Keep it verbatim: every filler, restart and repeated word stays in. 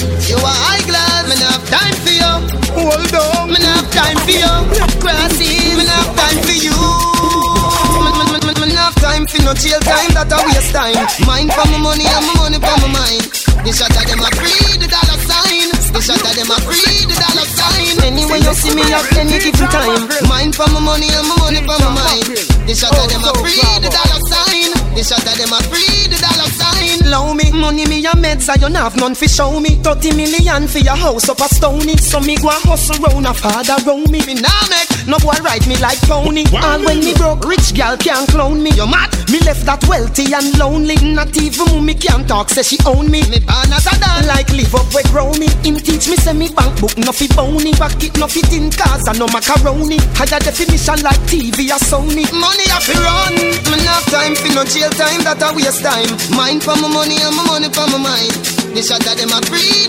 You are high class, me not have time for you. Hold on, me not have time for you. Grassy, me not have time for you. Me not have time for no chill time, that a waste time. Mind for my money and my money for my mind. The shot of them a free the dollar sign. The shot of them a free the dollar sign. Anyway you see me at any given time. Mind for my money and my money for my mind. The shot of them a free the dollar sign. The shot of them a free the dollar sign. Low me, money me a meds and you not have none fi show me. Thirty million for your house up a stony. So me go a hustle round a father round me. Me nah make no boy ride me like pony. And when me broke, rich gal can't clone me. You mad? Me left that wealthy and lonely. Not even mommy can't talk, say she own me. Me born as a dad, like live up where grow me. Him teach me say me bank book no fi bony. Pocket no fit in cars and no macaroni. Higher definition like T V or Sony. Money a fi run. Me not have time fi no jail time, that a waste time. Mind for my money and my money for my mind. The shot of them a free